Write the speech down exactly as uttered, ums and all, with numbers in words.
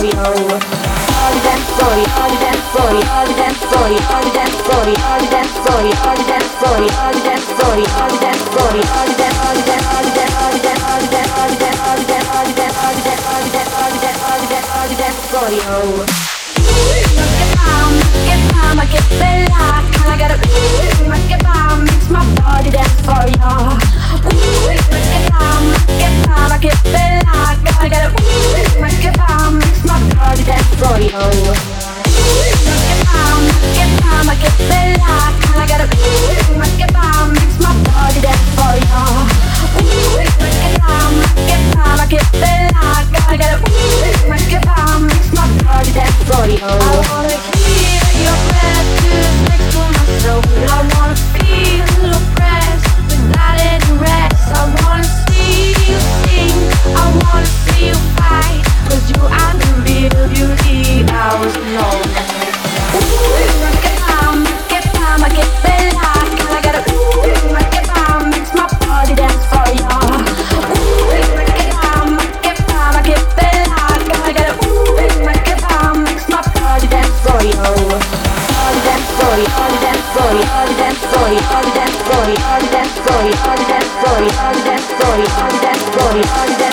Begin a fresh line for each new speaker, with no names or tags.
for you. All the dance for you, all the dance for you, all the dance for you, all the dance for you, all the dance for you, all the dance for you, all the dance for you, all the dance for you, all the dance, all the dance, all the dance, all the dance, all the dance, all the dance, all the dance, all the dance, all the dance, all the dance, all the dance, all the dance, all the dance for you. Get down, get bella, can I get a get down, makes my body dance for ya. Get down, get down, get bella, can I get a get down, makes my body dance for ya. Get down, get down, get bella, can I get a get down, makes my body dance for ya. Get down, get down, get bella, can I get a get down, makes my body dance for ya. I wanna hear your breath just next to my soul. I wanna feel your breath without any rest. I wanna see you sing, I wanna see you fight, 'cause you are the real beauty I was alone. Get down, get down, get bella, can I get a get down, makes my body dance for ya. Get down, get down, get bella, can I get a get down, makes my body dance for you. All the dance for you, all the dance for you, all the dance for you, all the dance for you, all the dance for you, all the dance for you, all the dance for you, all the dance for you, all the